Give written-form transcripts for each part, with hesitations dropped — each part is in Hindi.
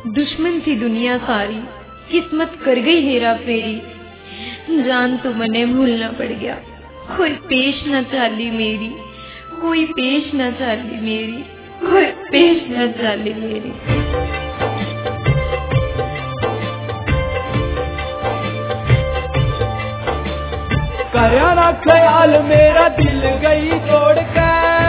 दुश्मन थी दुनिया सारी, किस्मत कर गई हेरा फेरी। जान तो मने भूलना पड़ गया, कोई पेश न चाली मेरी, कोई पेश न चाली मेरी, कोई पेश न चाली मेरी। करया ना ख्याल मेरा दिल गई तोड़ के,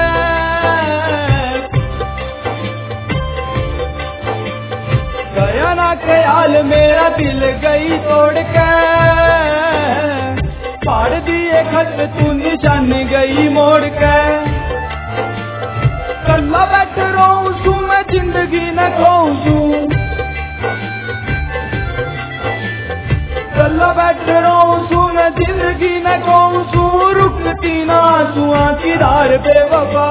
करया ना ख्याल मेरा दिल गई तोड़ के। फाड़ दिए खत तू निशानी गई मोड़ के। कल्ला बैठ रहूं सू मैं जिंदगी न खोऊं सू, कल्ला बैठ रहूं सू मैं जिंदगी न खोऊं सू। रुकती ना आंसुओं की धार बेवफा,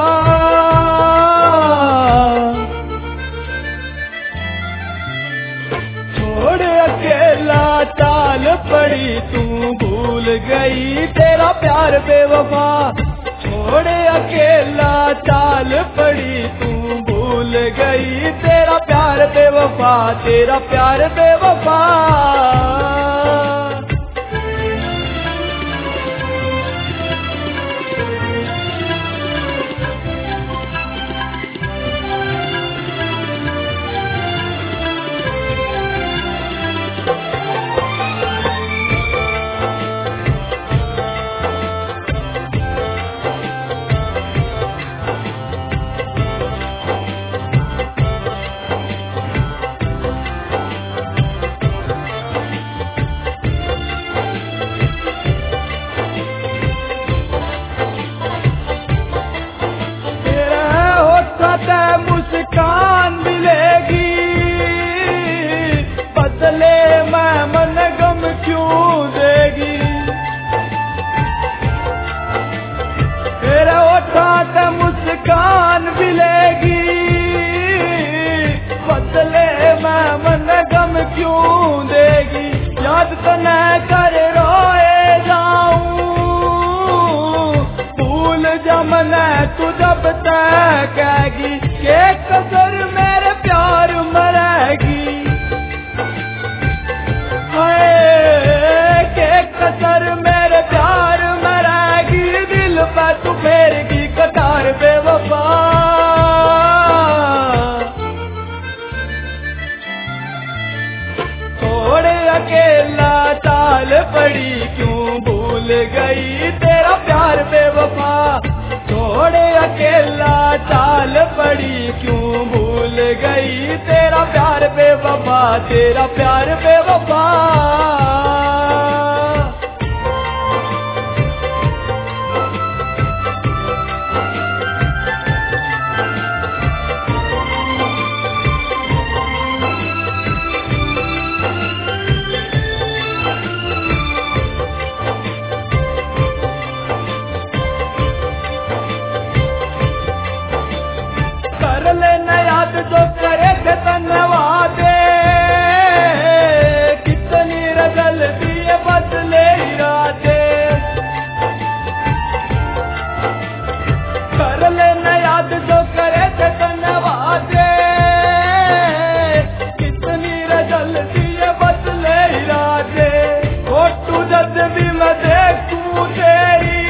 छोड़ अकेला चाल पड़ी तू भूल गई तेरा प्यार बेवफा। छोड़ अकेला चाल पड़ी तू भूल गई तेरा प्यार बेवफा, तेरा प्यार बेवफा। मुस्कान मिलेगी बदले मैं मन गम क्यों देगी। तेरे होठां ते मुस्कान मिलेगी बदले मैं मन गम क्यों देगी। याद तो न कर रोए जाऊं, भूल जा मने तू जब तक कहेगी के कसर मेरे प्यार मरेगी। के कसर मेरे प्यार मरेगी, दिल पे तू फेरेगी कटार बेवफा। थोड़े अकेला चाल पड़ी क्यों भूल गई तेरा प्यार बेवफा। थोड़े अकेला चाल पड़ी क्यों भूल गई तेरा प्यार बेवफा, तेरा प्यार बेवफा। जो करे थे धन्यवाद, कितनी रगल दिए बदले इरादे। कर लेना याद जो करे थे धन्यवाद, कितनी रगल दिए बदले इरादे। फोटू जब भी मैं देखूं तेरी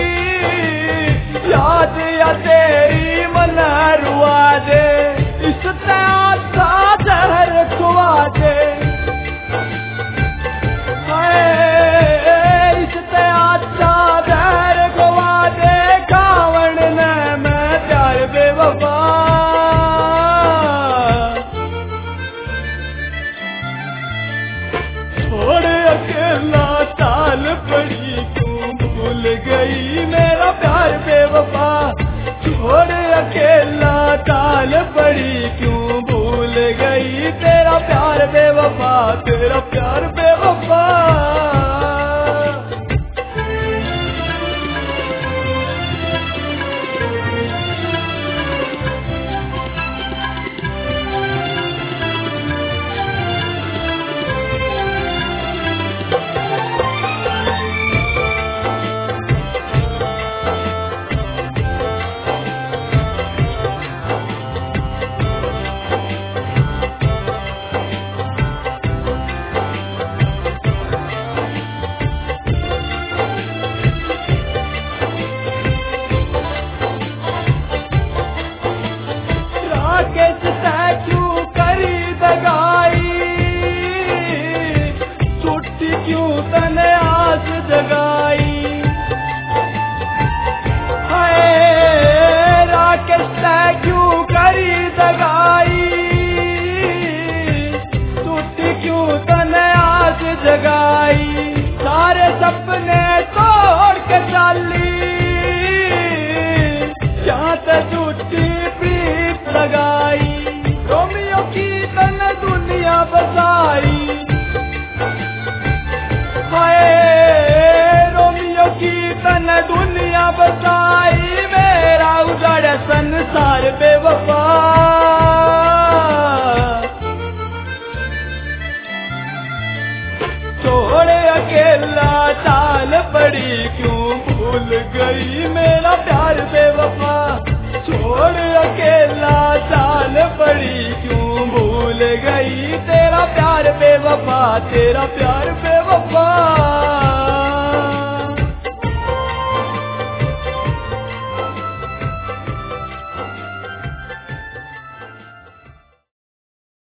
याद या तेरी मन रुआ दे। जहर खुआ दे इससे अच्छा जहर खुआ दे। कावड़ ने मैं प्यार बेवफा, छोड़ अकेला चाल पड़ी क्यों भूल गई मेरा प्यार बेवफा। छोड़ अकेला चाल पड़ी क्यों भूल गई तेरा प्यार बेवफा, तेरा प्यार बेवफा। बसाई। हाय रोमियो की तन दुनिया बसाई, मेरा उजाड़ संसार बेवफा। छोड़े अकेला चाल पड़ी क्यों भूल गई मेरा प्यार बेवफा। छोड़ अकेला चाल पड़ी क्यों भूल गई तेरा प्यार बेवफा, तेरा प्यार